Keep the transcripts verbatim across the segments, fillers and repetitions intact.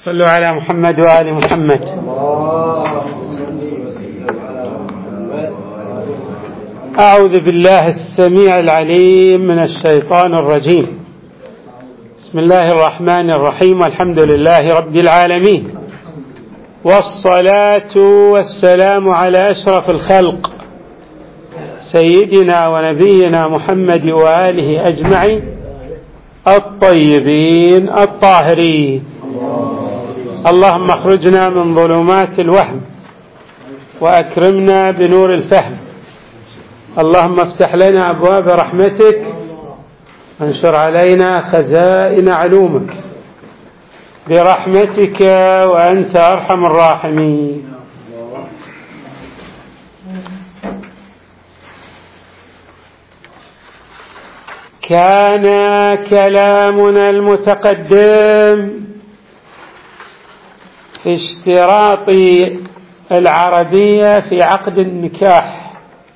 صلوا على محمد وآل محمد. أعوذ بالله السميع العليم من الشيطان الرجيم. بسم الله الرحمن الرحيم، والحمد لله رب العالمين، والصلاة والسلام على أشرف الخلق سيدنا ونبينا محمد وآله أجمعين الطيبين الطاهرين. اللهم اخرجنا من ظلمات الوهم وأكرمنا بنور الفهم. اللهم افتح لنا أبواب رحمتك وانشر علينا خزائن علومك برحمتك وأنت أرحم الراحمين. كان كلامنا المتقدم في اشتراط العربية في عقد النكاح،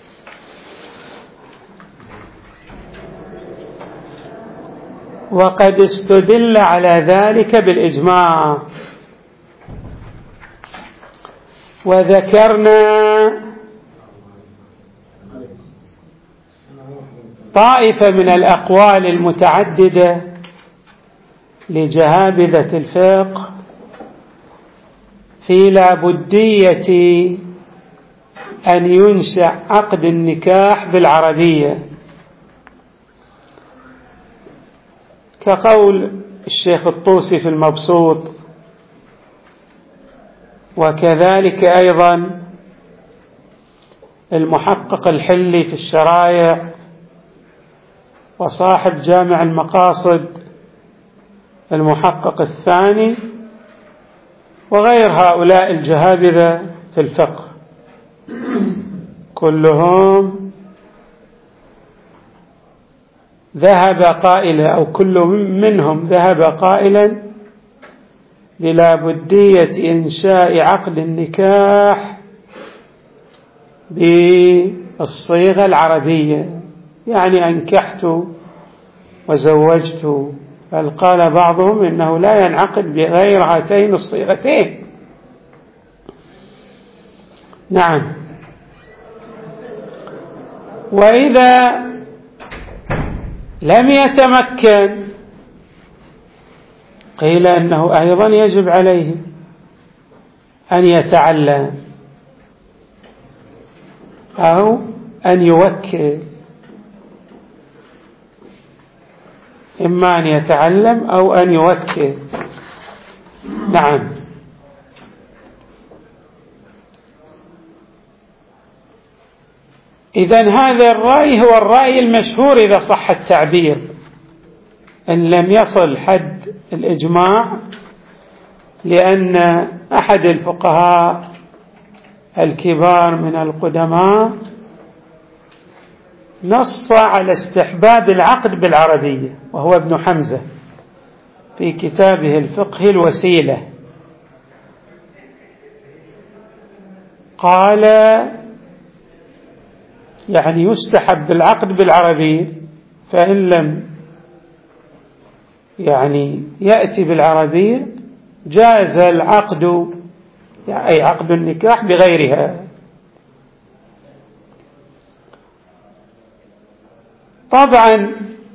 وقد استدل على ذلك بالإجماع، وذكرنا طائفة من الأقوال المتعددة لجهابذة الفقه في لابدية أن ينشأ عقد النكاح بالعربية، كقول الشيخ الطوسي في المبسوط، وكذلك أيضا المحقق الحلي في الشرايع، وصاحب جامع المقاصد المحقق الثاني، وغير هؤلاء الجهابذة في الفقه، كلهم ذهب قائلا أو كل منهم ذهب قائلا للابدية إنشاء عقد النكاح بالصيغة العربية، يعني أنكحت وزوجت، بل قال بعضهم إنه لا ينعقد بغير هاتين الصيغتين. نعم. وإذا لم يتمكن قيل أنه أيضا يجب عليه أن يتعلم أو أن يوكل، إما أن يتعلم أو أن يوكل. نعم. إذن هذا الرأي هو الرأي المشهور إذا صح التعبير، إن لم يصل حد الإجماع، لأن أحد الفقهاء الكبار من القدماء نص على استحباب العقد بالعربية، وهو ابن حمزة في كتابه الفقه الوسيلة، قال يعني يستحب العقد بالعربية، فإن لم يعني يأتي بالعربية جاز العقد، أي عقد النكاح بغيرها. طبعا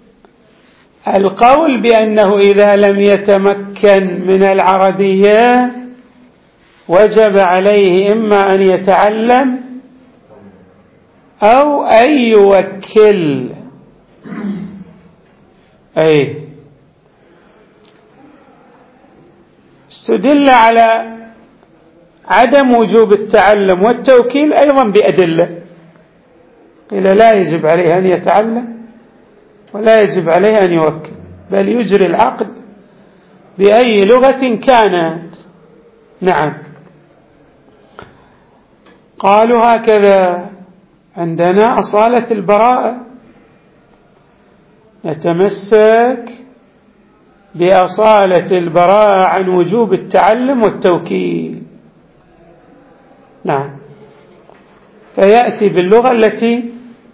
القول بأنه إذا لم يتمكن من العربية وجب عليه إما أن يتعلم أو أن يوكل، أي استدل على عدم وجوب التعلم والتوكيل أيضا بأدلة، قيل لا يجب عليه أن يتعلم ولا يجب عليه أن يوكل، بل يجري العقد بأي لغة كانت. نعم. قالوا هكذا عندنا أصالة البراءة، نتمسك بأصالة البراءة عن وجوب التعلم والتوكيل. نعم. فيأتي باللغة التي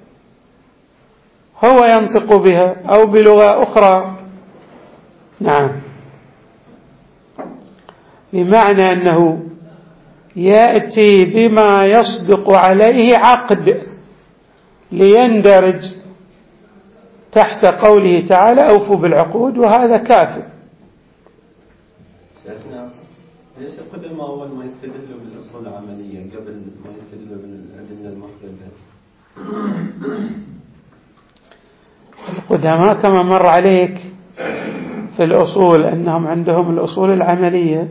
هو ينطق بها أو بلغة أخرى. نعم. بمعنى أنه يأتي بما يصدق عليه عقد ليندرج تحت قوله تعالى أوفوا بالعقود، وهذا كافٍ. ليش القدماء أول ما يستدلوا بالأصول العملية قبل ما يستدلوا بالأدلة المحددة؟ القدماء كما مر عليك في الأصول أنهم عندهم الأصول العملية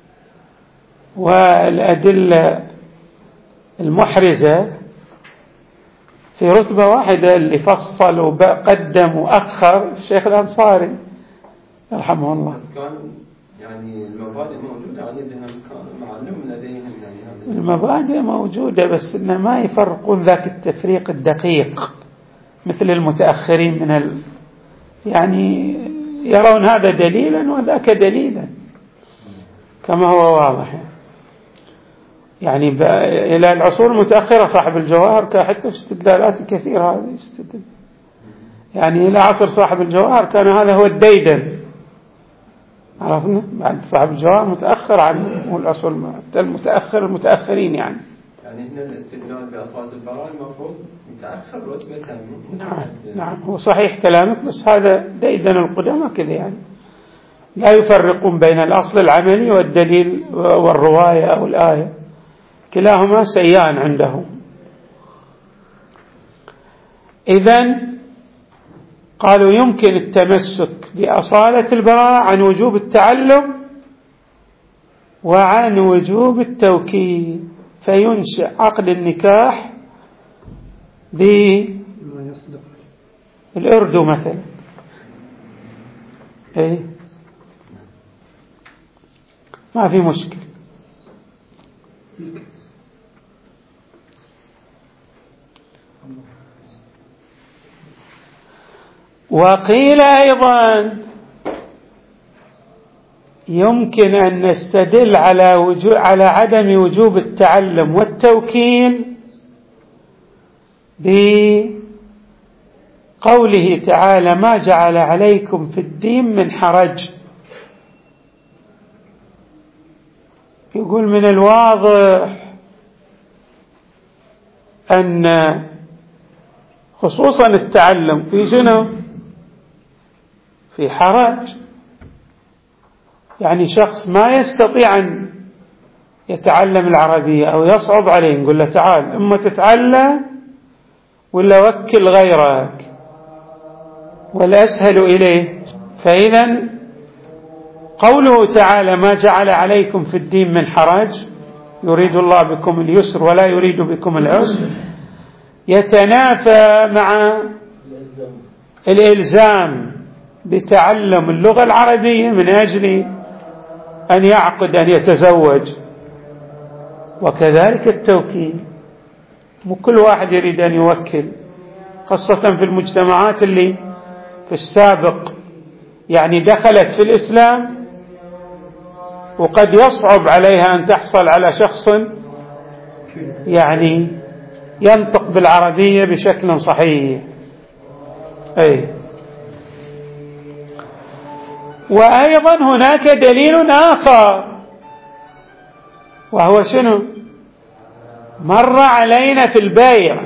والأدلة المحرزة في رتبة واحدة، اللي فصل وقدم وأخر الشيخ الأنصاري رحمه الله. يعني المبادئ موجودة عندهم، معلوم لديهم يعني المبادئ موجودة، بس إن ما يفرقون ذاك التفريق الدقيق مثل المتأخرين من ال... يعني يرون هذا دليلا وذاك دليلا كما هو واضح. يعني ب... إلى العصور المتأخرة صاحب الجواهر حتى في استدلالات كثيرة هذا يستدل، يعني إلى عصر صاحب الجواهر كان هذا هو الديدن، عرفنا بعد صاحب الجواهر متأخر عنه، والأصل المتأخر المتأخرين يعني. يعني هنا الاستدلال بأصوات البراء المفروض متأخر رتبة. نعم نعم هو صحيح كلامك، بس هذا ديدن القدامى كذا، يعني لا يفرقون بين الأصل العملي والدليل والرواية أو الآية، كلاهما سيان عندهم. إذن قالوا يمكن التمسك بأصالة البراءة عن وجوب التعلم وعن وجوب التوكيل، فينشأ عقد النكاح بالأردو مثلا. إيه ما في مشكل. وقيل أيضا يمكن أن نستدل على وجوب على عدم وجوب التعلم والتوكيل بقوله تعالى ما جعل عليكم في الدين من حرج. يقول من الواضح أن خصوصا التعلم في شنو؟ في حرج، يعني شخص ما يستطيع أن يتعلم العربية أو يصعب عليه، نقول له تعال إما تتعلم ولا وكل غيرك والأسهل إليه. فإذا قوله تعالى ما جعل عليكم في الدين من حرج، يريد الله بكم اليسر ولا يريد بكم العسر، يتنافى مع الإلزام بتعلم اللغة العربية من أجل أن يعقد أن يتزوج، وكذلك التوكيل. مو كل واحد يريد أن يوكل، خاصة في المجتمعات اللي في السابق يعني دخلت في الإسلام وقد يصعب عليها أن تحصل على شخص يعني ينطق بالعربية بشكل صحيح. أي وأيضا هناك دليل آخر، وهو شنو؟ مر علينا في البيع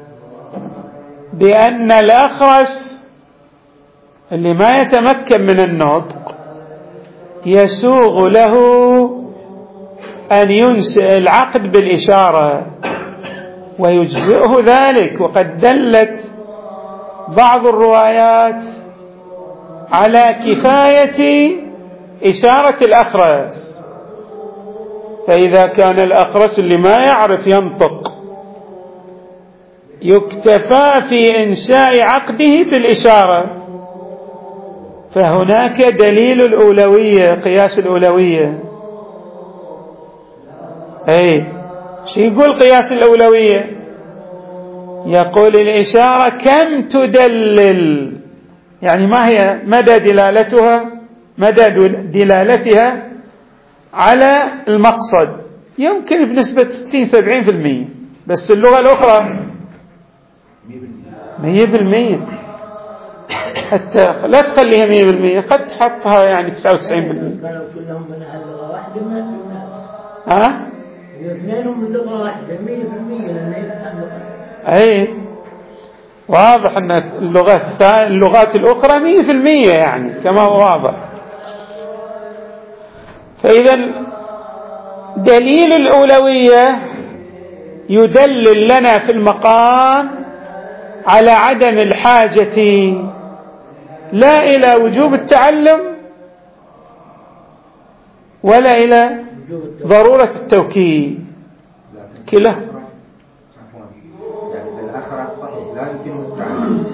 بأن الأخرس اللي ما يتمكن من النطق يسوغ له أن ينشئ العقد بالإشارة ويجزئه ذلك، وقد دلت بعض الروايات على كفاية إشارة الأخرس. فإذا كان الأخرس اللي ما يعرف ينطق يكتفى في إنشاء عقده بالإشارة، فهناك دليل الأولوية، قياس الأولوية. أي شو يقول قياس الأولوية؟ يقول الإشارة كم تدلل، يعني ما هي مدى دلالتها مدى دلالتها على المقصد، يمكن بنسبة ستين سبعين في المية، بس اللغة الأخرى مية بالمية. حتى لا تخليها مية بالمية، قد تحطها يعني تسعة وتسعين بالمية. كانوا كلهم من أهل لغة واحدة ما ها؟ اثنينهم من لغة واحدة مية بالمية لأنه يفهم. أي واضح أن اللغات اللغات الأخرى مية في المية يعني كما هو واضح. فإذا دليل الأولوية يدلل لنا في المقام على عدم الحاجة لا إلى وجوب التعلم ولا إلى ضرورة التوكيد كلا. يعني بالآخرة صحيح لا يمكن التعلم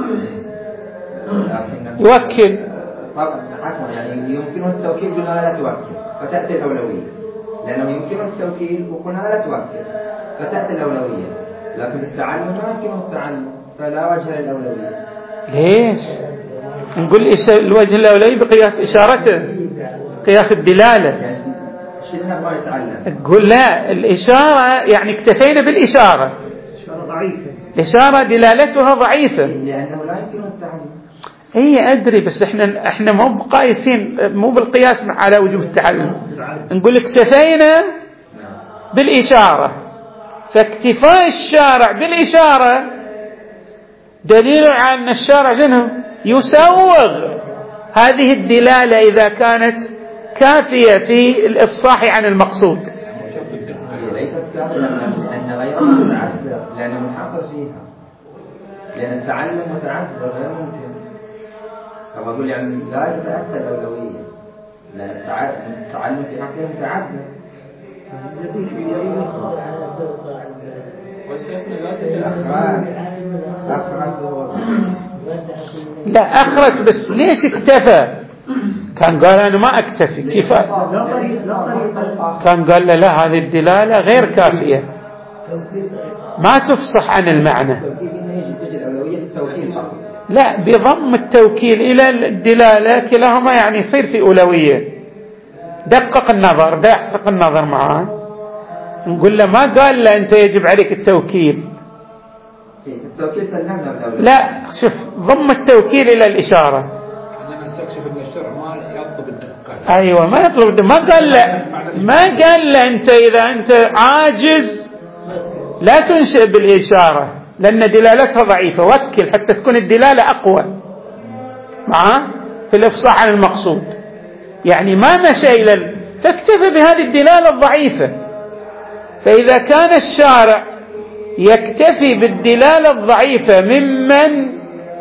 يوكل طبعا عفوا يعني يمكنه التوكيل بما لا توكل فتأتي الأولوية، لأنه يمكنه التوكيل وكونها لا توكل فتأتي الأولوية، لكن التعلم ما يمكنه التعلم فلا وجه للأولوية. ليش؟ نقول الوجه الأولوي بقياس إشارته، قياس الدلالة. يعني شلنا ما يتعلم. تقول لا، الإشارة يعني اكتفينا بالإشارة، إشارة ضعيفة، الإشارة دلالتها ضعيفة لأنه لا يمكنه التعلم. هي أدري، بس إحنا إحنا مو بقايسين مو بالقياس على وجوب التعلم، نقول اكتفينا بالإشارة. فاكتفاء الشارع بالإشارة دليل على أن الشارع جنه يسوغ هذه الدلالة إذا كانت كافية في الإفصاح عن المقصود. ليست كافية لأن غيرها متعذر لأنه منحصر فيها، لأن التعلم متعذر غير ممكن. طب أقول يعني لا يتأتى الأولوية لأن التعلم في حقه متعذر. لا أخرس، بس ليش اكتفى؟ كان قال أنا ما أكتفي كفاية، كان قال له لا هذه الدلالة غير كافية ما تفصح عن المعنى. لا، بضم التوكيل إلى الدلالة كلاهما يعني يصير في أولوية. دقق النظر دقق النظر معاه، نقول له ما قال له أنت يجب عليك التوكيل، التوكيل سلمنا. لا شوف، ضم التوكيل إلى الإشارة. أنا نستكشف أن الشرع ما يطلب الدقة. أيوة ما يطلب، ما قال له ما قال له أنت إذا أنت عاجز لا تنشئ بالإشارة لأن دلالتها ضعيفة، وكل حتى تكون الدلالة أقوى معاه في الإفصاح عن المقصود. يعني ما مشى إلى فاكتفى بهذه الدلالة الضعيفة. فإذا كان الشارع يكتفي بالدلالة الضعيفة ممن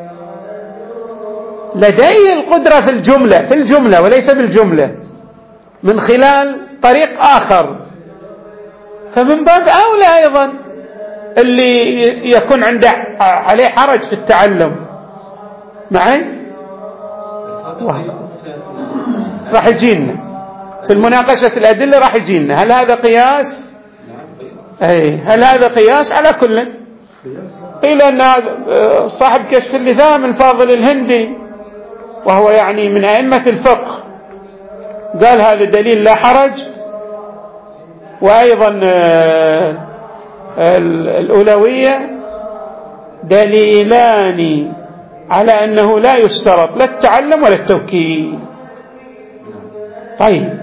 لديه القدرة في الجملة في الجملة وليس بالجملة من خلال طريق آخر، فمن باب أولى أيضا اللي يكون عنده عليه حرج في التعلم معي راح يجينا في المناقشة الأدلة، راح يجينا هل هذا قياس؟ أي هل هذا قياس؟ على كل قيل أن صاحب كشف اللثام الفاضل الهندي وهو يعني من أئمة الفقه قال هذا دليل لا حرج، وأيضا الأولوية دليلان على أنه لا يشترط لا التعلم ولا التوكيل. طيب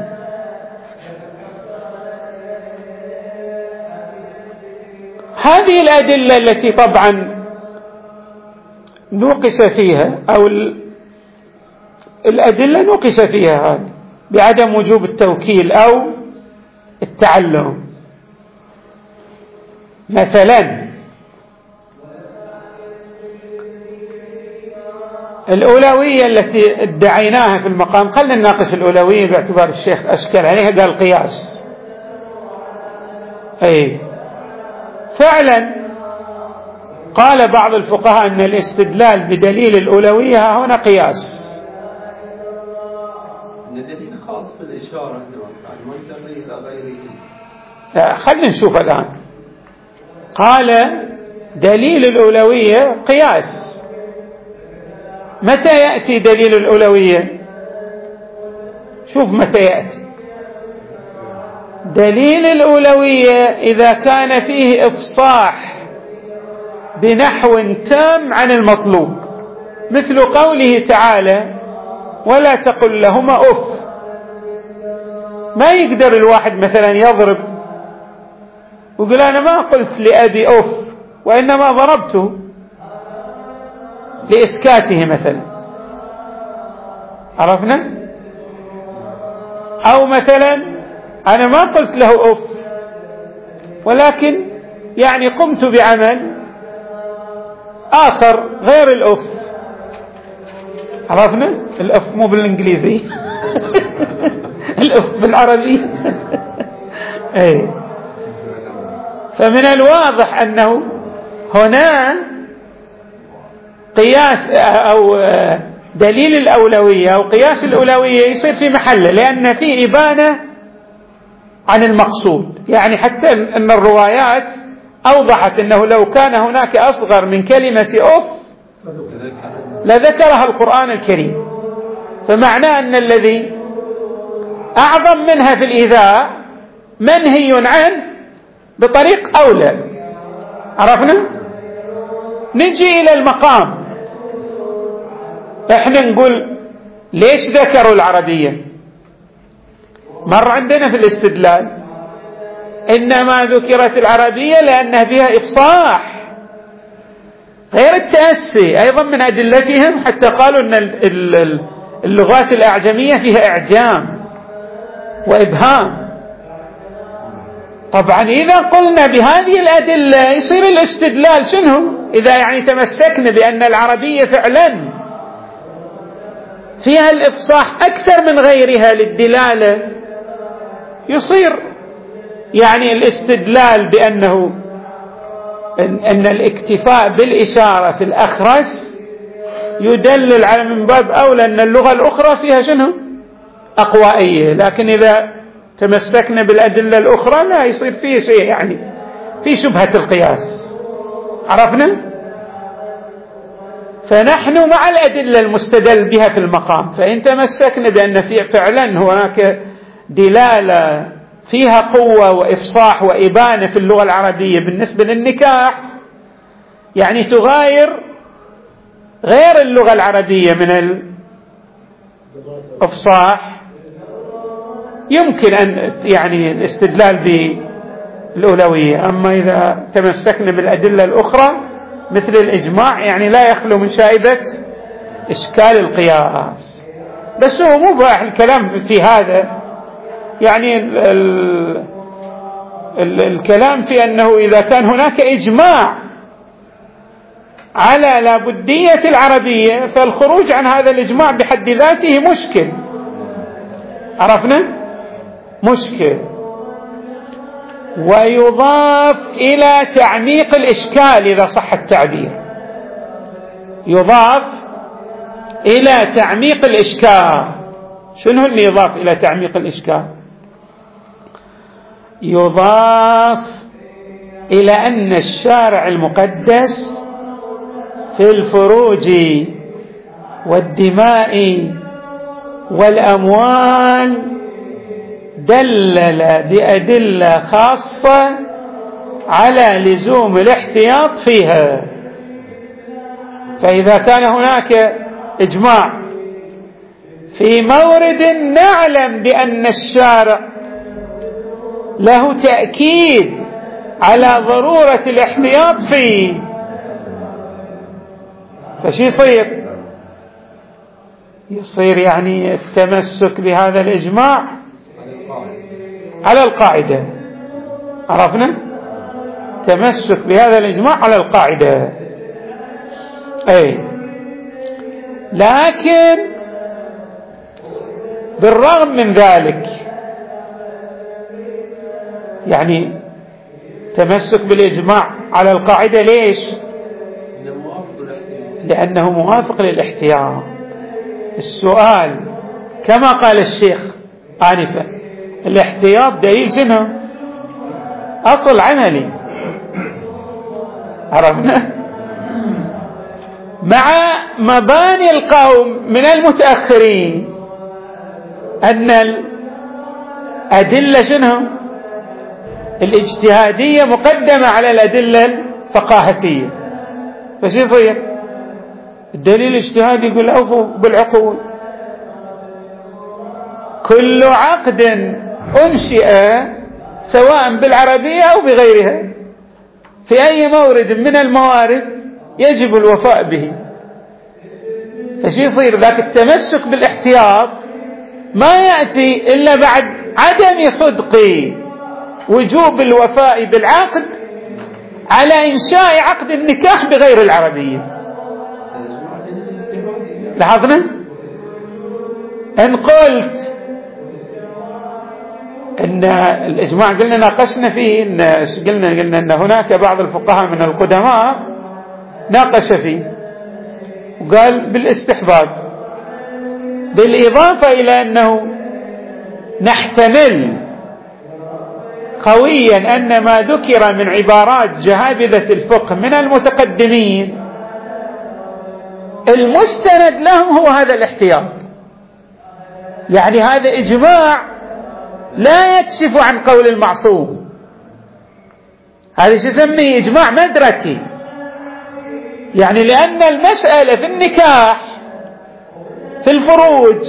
هذه الأدلة التي طبعا نوقش فيها أو الأدلة نوقش فيها هذه بعدم وجوب التوكيل أو التعلم، مثلا الأولوية التي ادعيناها في المقام، خلنا نناقش الأولوية باعتبار الشيخ أشكل عليها قال قياس. أي فعلا قال بعض الفقهاء أن الاستدلال بدليل الأولوية هنا قياس، دليل خاص بالإشارة ما ينتمي إلى غيره. خلنا نشوف الآن. قال دليل الأولوية قياس. متى يأتي دليل الأولوية؟ شوف متى يأتي دليل الأولوية إذا كان فيه إفصاح بنحو تام عن المطلوب. مثل قوله تعالى ولا تقل لهما أف. ما يقدر الواحد مثلا يضرب ويقول أنا ما قلت لأبي أف وإنما ضربته لإسكاته مثلا، عرفنا؟ أو مثلا أنا ما قلت له أف ولكن يعني قمت بعمل آخر غير الأف، عرفنا؟ الأف مو بالإنجليزي الأف بالعربي أي. فمن الواضح أنه هنا قياس أو دليل الأولوية أو قياس الأولوية يصير في محله، لأن في إبانة عن المقصود. يعني حتى أن الروايات أوضحت أنه لو كان هناك أصغر من كلمة أف لذكرها القرآن الكريم، فمعناه أن الذي أعظم منها في الإيذاء منهي عنه بطريق أولى، عرفنا؟ نجي إلى المقام، احنا نقول ليش ذكروا العربية؟ مر عندنا في الاستدلال إنما ذكرت العربية لأنها فيها إفصاح غير التأسي، أيضا من أدلتهم حتى قالوا أن اللغات الأعجمية فيها إعجام وإبهام. طبعا إذا قلنا بهذه الأدلة يصير الاستدلال شنو؟ إذا يعني تمسكنا بأن العربية فعلا فيها الإفصاح أكثر من غيرها للدلالة، يصير يعني الاستدلال بأنه أن الاكتفاء بالإشارة في الأخرس يدلل على من باب أولى أن اللغة الأخرى فيها شنو؟ أقوائية. لكن إذا تمسكنا بالأدلة الأخرى لا يصير فيه شيء، يعني في شبهة القياس، عرفنا؟ فنحن مع الأدلة المستدل بها في المقام، فإن تمسكنا بأن في فعلا هناك دلالة فيها قوة وإفصاح وإبانة في اللغة العربية بالنسبة للنكاح، يعني تغاير غير اللغة العربية من الإفصاح، يمكن أن يعني الاستدلال بالأولوية. أما إذا تمسكنا بالأدلة الأخرى مثل الإجماع يعني لا يخلو من شائبة إشكال القياس. بس هو مو بقى الكلام في هذا، يعني ال ال ال الكلام في أنه إذا كان هناك إجماع على لابدية العربية فالخروج عن هذا الإجماع بحد ذاته مشكل، عرفنا؟ مشكل. ويضاف إلى تعميق الإشكال إذا صح التعبير، يضاف إلى تعميق الإشكال. شنو اللي يضاف إلى تعميق الإشكال؟ يضاف إلى أن الشارع المقدس في الفروج والدماء والأموال دلل بأدلة خاصة على لزوم الاحتياط فيها. فإذا كان هناك إجماع في مورد نعلم بأن الشارع له تأكيد على ضرورة الاحتياط فيه، فشي يصير؟ يصير يعني التمسك بهذا الإجماع على القاعدة، عرفنا؟ تمسك بهذا الإجماع على القاعدة. أي لكن بالرغم من ذلك يعني تمسك بالإجماع على القاعدة ليش؟ لأنه موافق للاحتياط. السؤال كما قال الشيخ آنفا، الاحتياط دليل شنو؟ أصل عملي، عرفنا؟ مع مباني القوم من المتأخرين أن الأدلة شنو؟ الاجتهادية مقدمة على الأدلة الفقاهتية، فشي يصير؟ الدليل الاجتهادي يقول أوفوا بالعقود. كل عقد أنشئ سواء بالعربية أو بغيرها في أي مورد من الموارد يجب الوفاء به. فشي يصير ذاك التمسك بالاحتياط ما يأتي إلا بعد عدم صدق وجوب الوفاء بالعقد على إنشاء عقد النكاح بغير العربية. لاحظنا إن قلت إن الإجماع قلنا ناقشنا فيه، إن قلنا قلنا إن هناك بعض الفقهاء من القدماء ناقش فيه وقال بالاستحباب، بالإضافة إلى أنه نحتمل قويا أن ما ذكر من عبارات جهابذة الفقه من المتقدمين المستند لهم هو هذا الاحتياط. يعني هذا إجماع لا يكشف عن قول المعصوم، هذا شو يسميه إجماع مدركي. يعني لأن المسألة في النكاح في الفروج،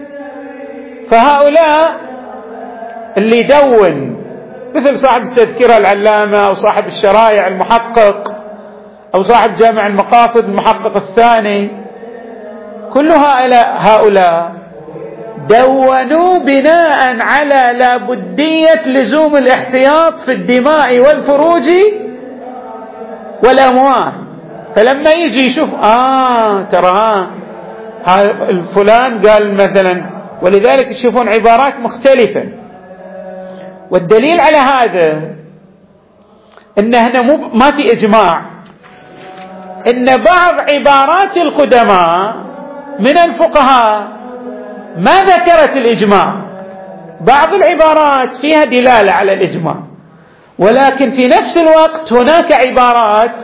فهؤلاء اللي يدون مثل صاحب التذكرة العلامة أو صاحب الشرائع المحقق أو صاحب جامع المقاصد المحقق الثاني، كل هؤلاء دونوا بناء على لابدية لزوم الاحتياط في الدماء والفروج والأموال. فلما يجي يشوف آه ترى الفلان قال مثلا، ولذلك تشوفون عبارات مختلفة. والدليل على هذا إن هنا ما في إجماع، إن بعض عبارات القدماء من الفقهاء ما ذكرت الإجماع. بعض العبارات فيها دلالة على الإجماع، ولكن في نفس الوقت هناك عبارات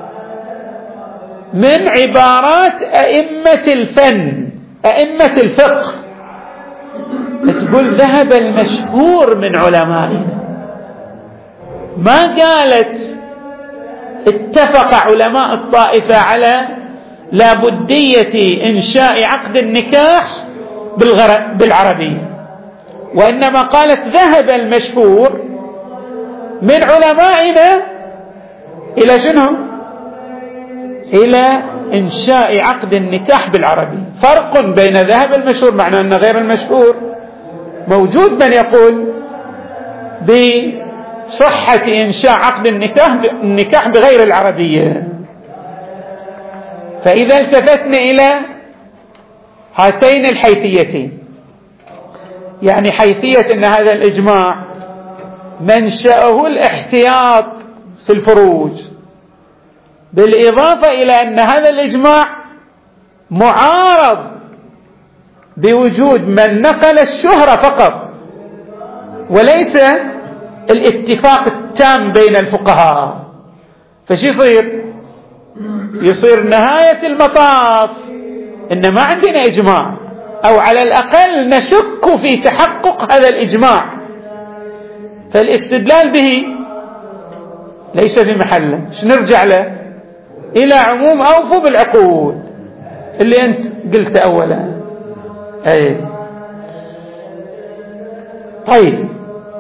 من عبارات أئمة الفن أئمة الفقه تقول ذهب المشهور من علمائنا، ما قالت اتفق علماء الطائفة على لابدية إنشاء عقد النكاح بالعربية، وإنما قالت ذهب المشهور من علمائنا إلى شنو؟ إلى إنشاء عقد النكاح بالعربي. فرق بين ذهب المشهور، معناه أن غير المشهور موجود من يقول بصحة إنشاء عقد النكاح النكاح بغير العربية. فإذا التفتنا إلى هاتين الحيثيتين، يعني حيثية أن هذا الإجماع منشأه الاحتياط في الفروج، بالإضافة إلى أن هذا الإجماع معارض بوجود من نقل الشهرة فقط وليس الاتفاق التام بين الفقهاء. فش يصير؟ يصير نهاية المطاف إن ما عندنا إجماع، أو على الأقل نشك في تحقق هذا الإجماع، فالاستدلال به ليس في محله. نرجع له إلى عموم أوفوا بالعقود اللي أنت قلت أولا. أي طيب،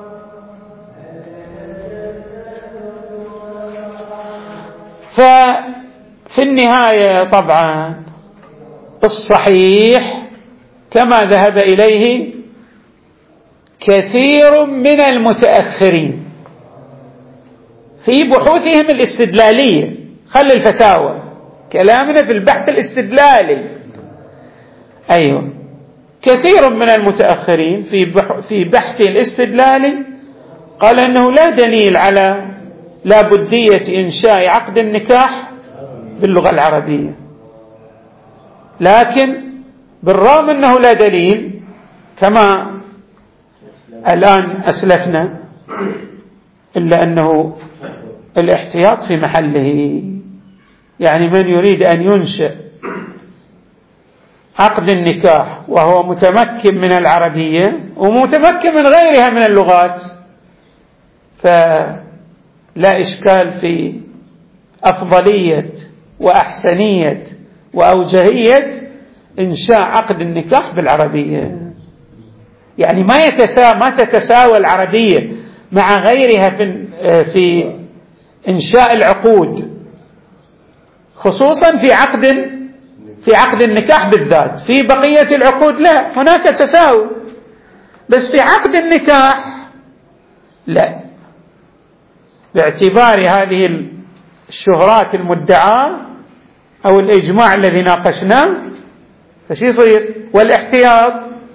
ففي النهاية طبعا الصحيح كما ذهب إليه كثير من المتأخرين في بحوثهم الاستدلالية، خلي الفتاوى، كلامنا في البحث الاستدلالي. أيوة، كثير من المتأخرين في بحث الاستدلالي قال أنه لا دليل على لا بدية إنشاء عقد النكاح باللغة العربية، لكن بالرغم أنه لا دليل كما الآن أسلفنا، إلا أنه الاحتياط في محله. يعني من يريد أن ينشئ عقد النكاح وهو متمكن من العربية ومتمكن من غيرها من اللغات، فلا إشكال في أفضلية وأحسنية وأوجهية إنشاء عقد النكاح بالعربية. يعني ما يتسا ما تتساوى العربية مع غيرها في في إنشاء العقود، خصوصا في عقد في عقد النكاح بالذات. في بقية العقود لا، هناك تساوي، بس في عقد النكاح لا، باعتبار هذه الشهرات المدعاة أو الإجماع الذي ناقشناه. فشي يصير؟ والاحتياط،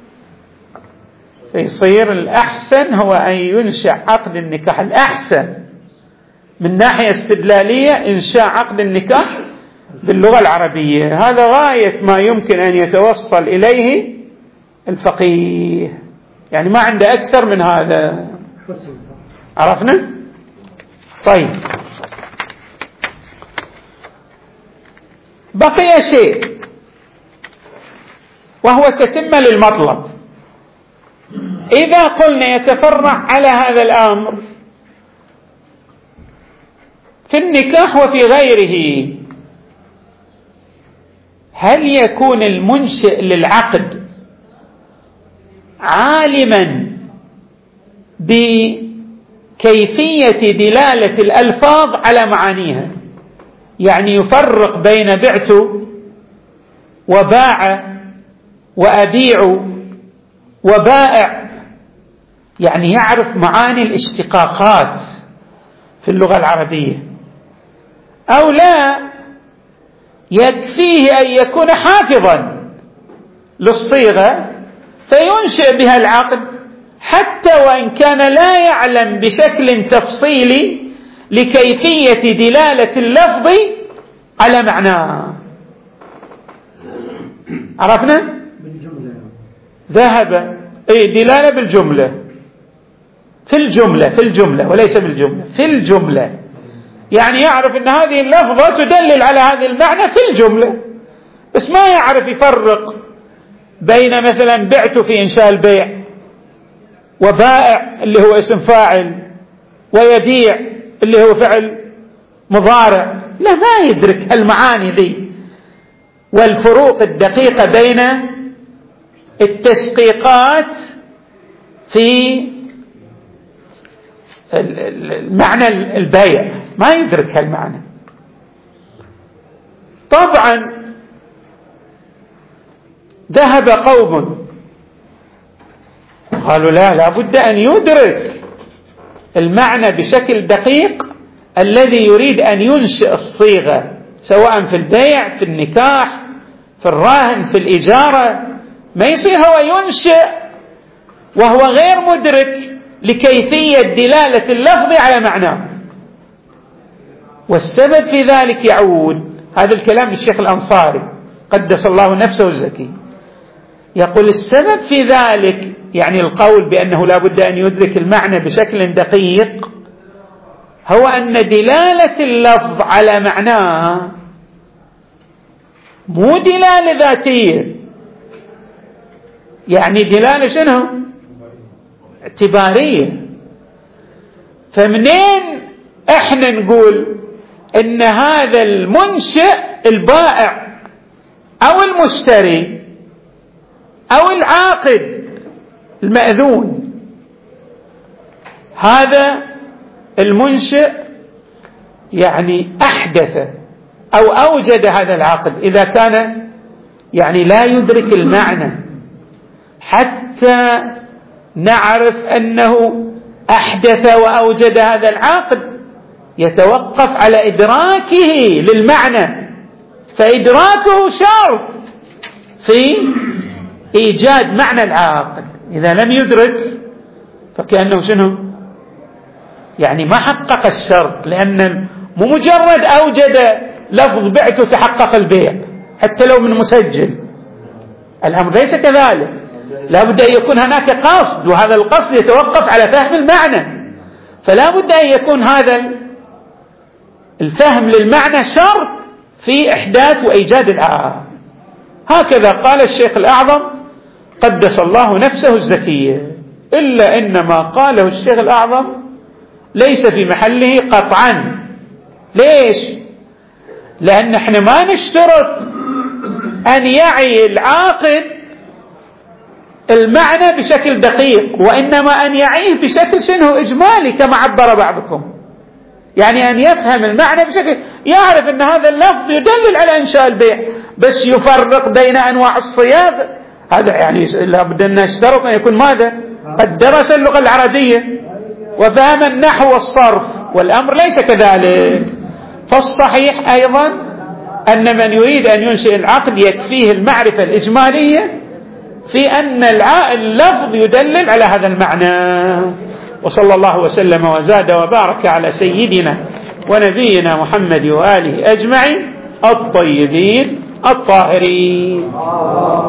فيصير الأحسن هو أن ينشأ عقد النكاح، الأحسن من ناحية استدلالية إنشاء عقد النكاح باللغة العربية. هذا غاية ما يمكن أن يتوصل إليه الفقيه، يعني ما عنده أكثر من هذا. عرفنا؟ طيب، بقي شيء وهو تتمة للمطلب. إذا قلنا يتفرع على هذا الأمر في النكاح وفي غيره، هل يكون المنشئ للعقد عالما بكيفية دلالة الألفاظ على معانيها؟ يعني يفرق بين بعت وباع وأبيع وبائع، يعني يعرف معاني الاشتقاقات في اللغة العربية، أو لا يكفيه أن يكون حافظا للصيغة فينشئ بها العقد، حتى وإن كان لا يعلم بشكل تفصيلي لكيفية دلالة اللفظ على معناه. عرفنا؟ ذهب أي دلالة بالجملة، في الجملة في الجملة وليس بالجملة، في الجملة، يعني يعرف أن هذه اللفظة تدلل على هذا المعنى في الجملة، بس ما يعرف يفرق بين مثلا بعت في إنشاء البيع، وبائع اللي هو اسم فاعل، ويبيع اللي هو فعل مضارع. لا، ما يدرك المعاني ذي والفروق الدقيقة بين التسقيقات في المعنى البيع، ما يدرك هالمعنى. طبعا ذهب قوم قالوا لا، لابد أن يدرك المعنى بشكل دقيق الذي يريد أن ينشئ الصيغة، سواء في البيع، في النكاح، في الراهن، في الإجارة. ما يصير هو ينشئ وهو غير مدرك لكيفية دلالة اللفظ على معناه. والسبب في ذلك يعود، هذا الكلام للشيخ الأنصاري قدس الله نفسه الزكي، يقول السبب في ذلك، يعني القول بأنه لا بد أن يدرك المعنى بشكل دقيق، هو أن دلالة اللفظ على معناه مو دلالة ذاتية، يعني دلالة شنو؟ اعتبارية. فمنين احنا نقول ان هذا المنشئ البائع او المشتري او العاقد المأذون، هذا المنشئ يعني احدث او اوجد هذا العقد، اذا كان يعني لا يدرك المعنى حتى نعرف أنه أحدث وأوجد هذا العقد، يتوقف على إدراكه للمعنى، فإدراكه شرط في إيجاد معنى العقد. إذا لم يدرك فكأنه شنو؟ يعني ما حقق الشرط، لأن مو مجرد أوجد لفظ بعت تحقق البيع حتى لو من مسجل، الأمر ليس كذلك، لا بد أن يكون هناك قصد، وهذا القصد يتوقف على فهم المعنى، فلا بد أن يكون هذا الفهم للمعنى شرط في إحداث وإيجاد العقد. هكذا قال الشيخ الأعظم قدس الله نفسه الزكية، إلا إن ما قاله الشيخ الأعظم ليس في محله قطعا. ليش؟ لأن احنا ما نشترط أن يعي العاقد المعنى بشكل دقيق، وإنما أن يعيه بشكل شنو إجمالي كما عبر بعضكم، يعني أن يفهم المعنى بشكل يعرف أن هذا اللفظ يدلل على إنشاء البيع، بس يفرق بين أنواع الصياغة. هذا يعني لابد أن نشترط أن يكون ماذا؟ قد درس اللغة العربية وفهم النحو والصرف، والأمر ليس كذلك. فالصحيح أيضا أن من يريد أن ينشئ العقد يكفيه المعرفة الإجمالية في أن اللفظ يدلل على هذا المعنى. وصلى الله وسلم وزاد وبارك على سيدنا ونبينا محمد وآله أجمعين الطيبين الطاهرين.